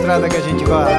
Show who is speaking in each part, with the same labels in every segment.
Speaker 1: estrada que a gente vai.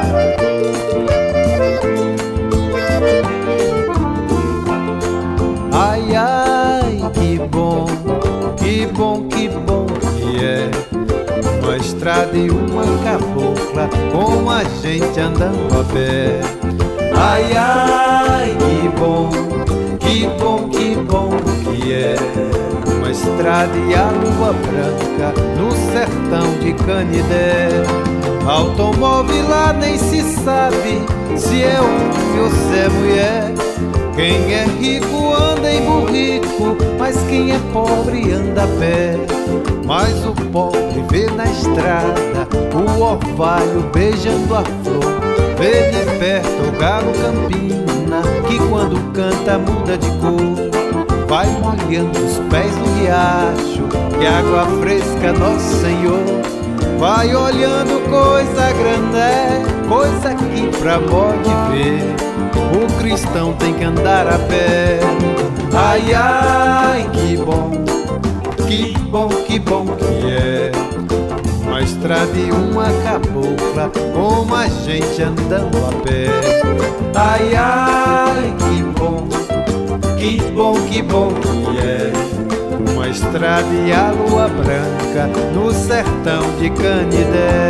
Speaker 1: Ai, ai, que bom, que bom, que bom que é uma estrada e uma cabocla com a gente andando a pé. Ai, ai, que bom, que bom, que bom que é uma estrada e a lua branca no sertão de Canidé. Automóvel lá nem se sabe se é homem ou se é mulher. Quem é rico anda em burrico, mas quem é pobre anda a pé. Mas o pobre vê na estrada o orvalho beijando a flor, vê de perto o galo campina, que quando canta muda de cor. Vai molhando os pés no riacho, que água fresca Nosso Senhor. Vai olhando coisa grande, coisa que pra pode ver. O cristão tem que andar a pé. Ai, ai, que bom, que bom, que bom que é uma estrada e uma cabocla com a gente andando a pé. Ai, ai, que bom, que bom, que bom que é uma estrada e a lua branca no sertão de Canidé.